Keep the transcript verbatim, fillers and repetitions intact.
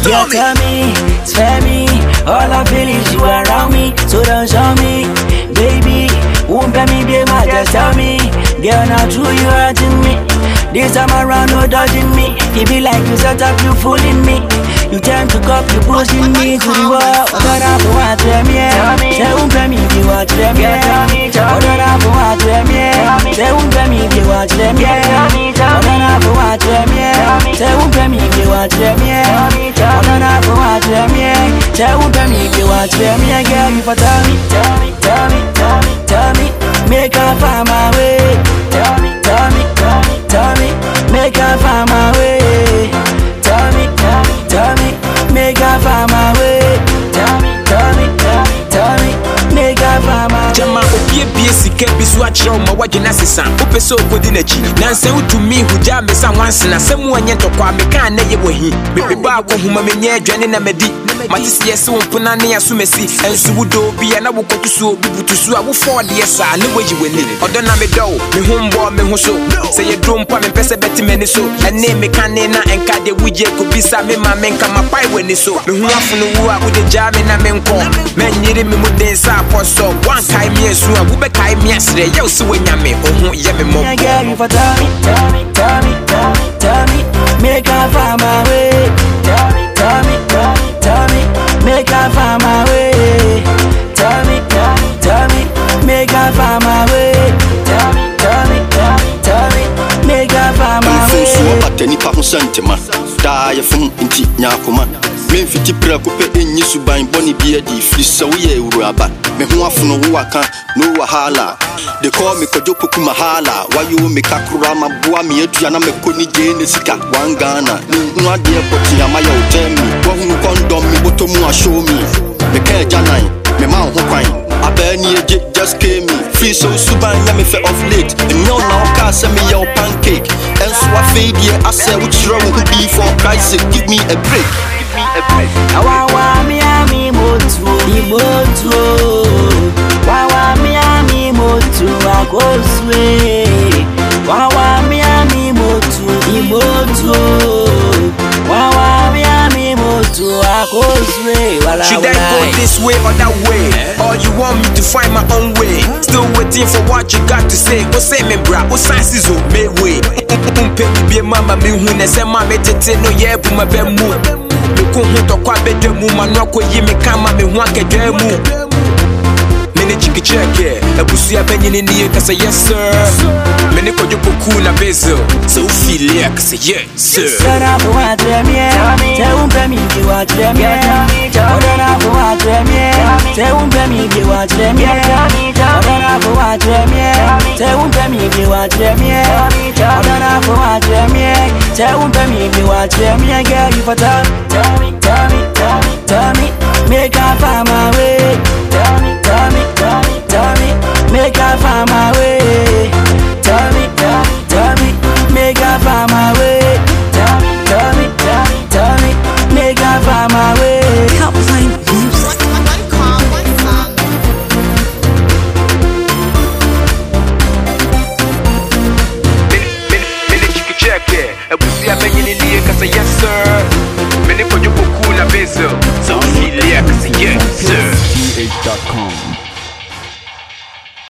Yeah, tell me, spare me. All I feel is you around me, so don't show me, baby. Won't let me be my, just tell me. Girl, not true, you hurting me. This time around, no dodging me. It be like you set up, you fooling me. You tend to cup, you pushing me to the wall. What do I for watch them, yeah? Say, won't let me be watch them, yeah? What do I for watch them, yeah? Say, won't let me be watch them, yeah? What do I for watch them, yeah? Say, won't let me be watch them, yeah? What do I for watch them, yeah? Say, won't let me be watch them, yeah? Girl, you for tell me, tell me, tell me, tell me, tell me, make her find my way. Tell me, tell me, tell me, tell me, make her find my way. Tell me, tell me, tell me, make her find my way. Tell me, tell me, tell me, tell me, make her find my way. Jama obie bie sika bi so achiro ma wagena sesa opeso okodi nachi nanse utumi huja mesa wanse na semu anye tokwa meka na ye wahi bebe ba ko huma menye adwane na medi matisi yesi wompuna ne asumesi ensu wudo bia na wokotusu bibutusu abufo de yesa ne waji weni odo na medo me humbo me ho so se ye dompa me pese beti meni so ene meka ne na enka de wuje ko bisa me ma menka mapai weni so me hu afunu wu a wode jame na menko menyire me muden sa aposo wan kai mi esu a wo be kai mi asre ye so wanyame ohun ye me mo. Yeah, girl, you for tell me, tell me, tell me, tell me, tell me, make her find my way. Tell me, tell me, tell me, tell me, make her find my way. Tell me, tell me, tell me, make her find my way. Tell me, tell me, tell me, tell me, make her find my way. So what any pa ho sentiment die from inti nyakoma me fiti pra kope enyi suban boni bia di free so ye uraba me ho afono wo aka no wahala they call me kojopoku mahala why you make akura ma boa me adua na me koni je ne sika wan Ghana no ade poti amaya o tell me wo hu condom me botomu a show me me ka janan me ma ho kwan abani eje just came me free so suban ya me fe of late and no now ka say me your pancake and so I fade here I say which wrong with be for Christ give me a break. Wawa miami motu ibotu Wawa miami motu akoswe Wawa miami motu ibotu Wawa miami motu akoswe Should I go this way or that way? Or you want me to find my own way? Still waiting for what you got to say. Go say me bra, o sense is o me way. Umpe bi mama me hu na se ma me tete no ye bu ma be mu. Me ko hu to kwa be demu ma no ko yi me kama me hu akedwa mu. Me ne chiki cheke, ebusu ya benyini ni ka say yes sir. Me ne ko jopoku na bezel. So feel like say yes sir. Shut up what them yeah. Say umpe mi bi what them yeah. Shut up what them yeah. Say umpe mi bi what them yeah. Shut up what them yeah. Say umpe mi bi what them yeah. Shut up what them yeah. Say umpe mi bi what them yeah. Girl, you for tell me, tell me, tell me, tell me, tell me, make her find my way. Tell me, tell me, tell me, tell me, make her find my way. Tell me, tell me, tell me, make her find my way. Tell me, tell me, tell me, tell me, make her find my way. Help find music. One call, one song. Me ne chiki cheke, ebusu ya benyini ni ka say yes sir. Me ne ko jopoku na bezel. So feel like say yes sir. T H dot com